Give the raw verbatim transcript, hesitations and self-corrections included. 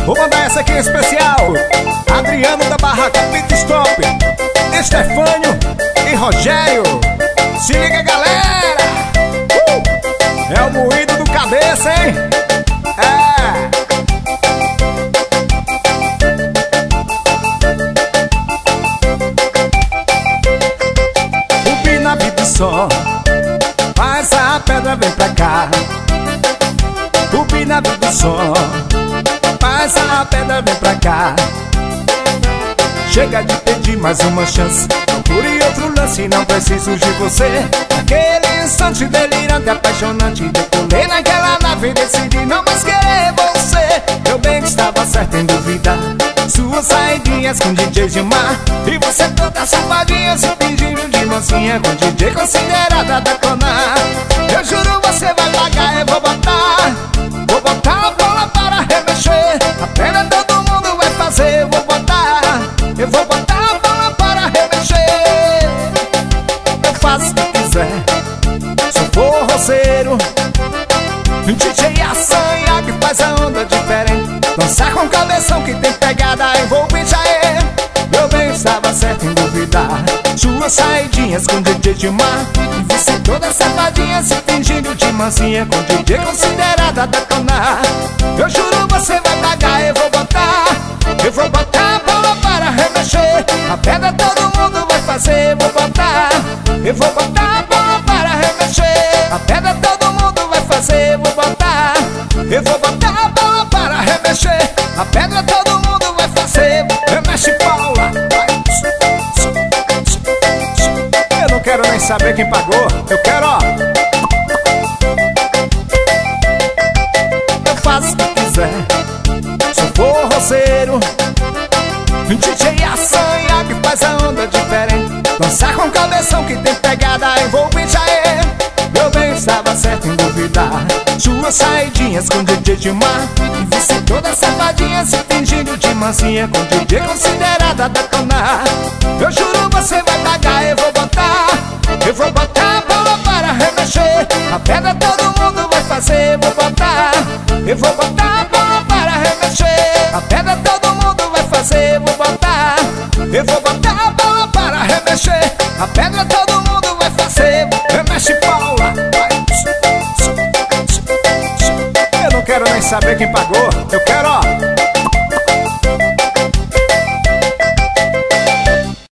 Vou mandar essa aqui em especial: Adriano da Barraca Pit Stop, Estefânio e Rogério. Se liga, galera, uh! É o moído do cabeça, hein? É. Rubi na vida só, faz a pedra, vem pra cá. Rubi na vida só, faz a pedra, vem pra cá. Chega de pedir mais uma chance, procure outro lance, não preciso de você. Naquele instante delirante, apaixonante, decolei naquela nave e decidi não mais querer você. Eu bem que estava certo em duvidar, suas saidinhas com D J Gilmar, e você toda safadinha se fingindo de mansinha com D J considerada detonar. Eu juro você vai pagar, eu vou botar, vou botar a bola para remexer. A pena todo mundo vai fazer, eu vou botar, eu vou botar a bola para remexer. Eu faço o que quiser, sou forrozeiro, um D J assanha que faz a onda diferente, dançar com cabeção que tem pegada envolvente. Aê, meu bem estava certo em duvidar, suas saidinhas com D J Gilmar, e você toda safadinha se fingindo de mansinha com D J considerada detonar. Eu juro você vai pagar, eu vou botar, eu vou botar a bola para remexer. A pedra todo mundo vai fazer, eu vou botar, eu vou botar a bola para remexer. A pedra todo mundo vai fazer, eu vou botar, eu vou botar a bola para remexer. A pedra todo mundo vai fazer, remexe Paula. Eu não quero nem saber quem pagou, eu quero, ó. Eu faço o que quiser, sou forrozeiro, um D J assanha que faz a onda diferente, dançar com cabeção que tem pegada envolvente. Aê, meu bem estava certo em duvidar, suas saidinhas com D J Gilmar, e você toda safadinha se fingindo de mansinha com D J considerada detonar. Eu juro você vai pagar, eu vou botar, eu vou botar a bola para remexer. A pedra todo mundo vai fazer, eu vou botar, eu vou botar a bola para remexer. A pedra todo mundo vai fazer, eu vou botar, eu vou botar a bola para remexer. A pedra todo mundo vai fazer, remexe Paula. Eu não quero nem saber quem pagou, eu quero, ó.